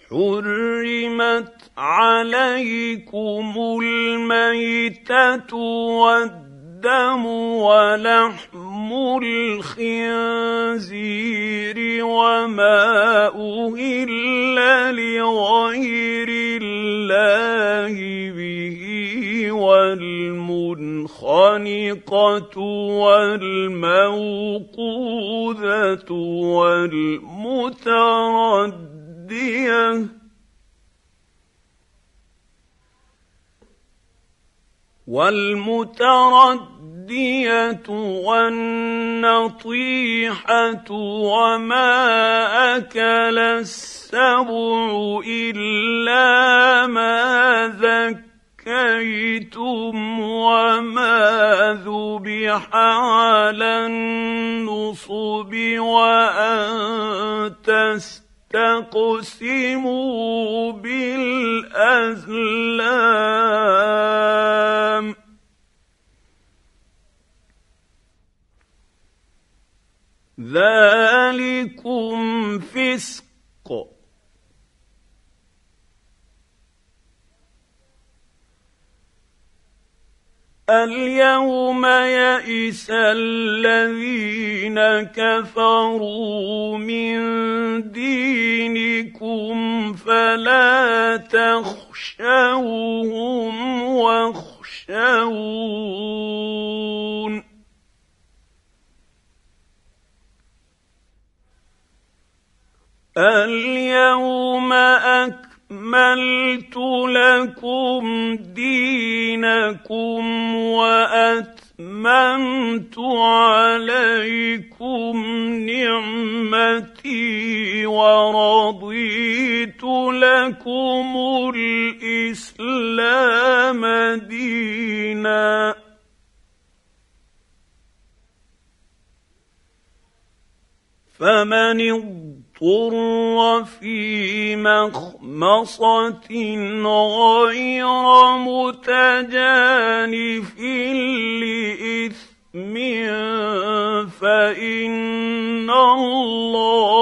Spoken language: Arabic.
حرمت عليكم الميتة والدم ولحم الخنزير وما أهل لغير الله به والمنخنقة والموقوذة والمتردية والنطيحة وما أكل السبع إلا ما ذكيتم وما ذبح على النصب وأن تستقسموا بالأزلام ذلكم فسق. اليوم يئس الذين كفروا من دينكم فلا تخشوهم واخشون اليوم أكملت لكم دينكم وأتممت عليكم نعمتي ورضيت لكم الإسلام دينا فمن اضطر في مخمصة غير متجانف لإثم فإن الله